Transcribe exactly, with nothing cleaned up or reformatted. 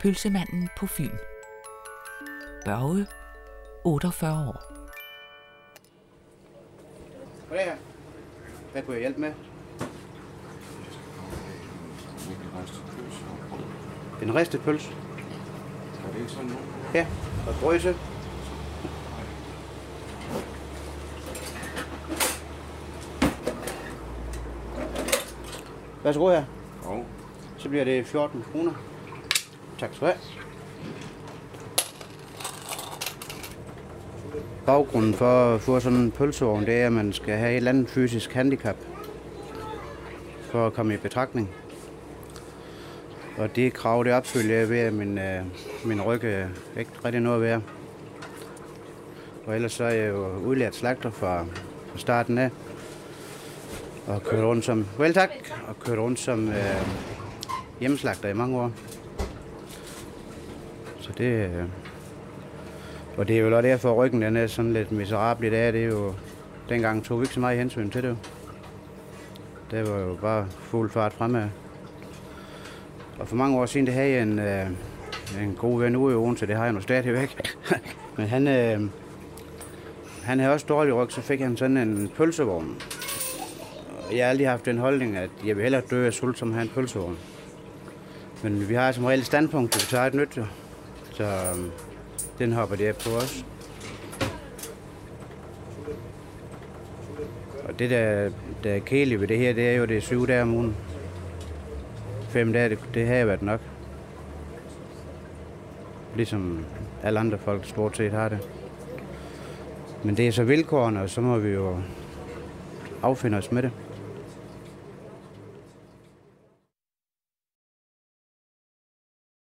Pølsemanden på Fyn. Børge, otteogfyrre år. Goddag her. Hvad kunne jeg hjælpe med? En ristet pølse. Er det ikke sådan nu? Ja, og drøse. Værsgo her. Jo. Så bliver det fjorten kroner. Tak skal du have. Baggrunden for at få sådan en pølsevogn, det er, at man skal have et eller andet fysisk handicap for at komme i betragtning. Og det krav, det opfylder jeg ved, at min, øh, min ryg er ikke rigtig noget værd. Og ellers så er jeg jo udlært slagter fra, fra starten af. Og kørt rundt som, vel tak, og kørt rundt som øh, hjemmeslagter i mange år. Så det, øh, og det er jo også derfor, at ryggen den er sådan lidt miserabel i dag. Det er jo, dengang tog vi ikke så meget hensyn til det. Det var jo bare fuld fart fremad. Og for mange år siden, det havde jeg en, øh, en god ven ude i Odense, det har jeg nu stadigvæk. Men han, øh, han havde også dårlig ryg, så fik han sådan en pølsevogn. Og jeg har aldrig haft den holdning, at jeg vil hellere dø af sult, som at have en pølsevogn. Men vi har som regel et standpunkt, at vi tager et nyt, jo. Så øh, den hopper det på os. Og det, der, der er kedeligt ved det her, det er jo, det er syv dage om ugen. Fem dage, det, det har været nok. Ligesom alle andre folk stort set har det. Men det er så vilkårene, og så må vi jo affinde os med det.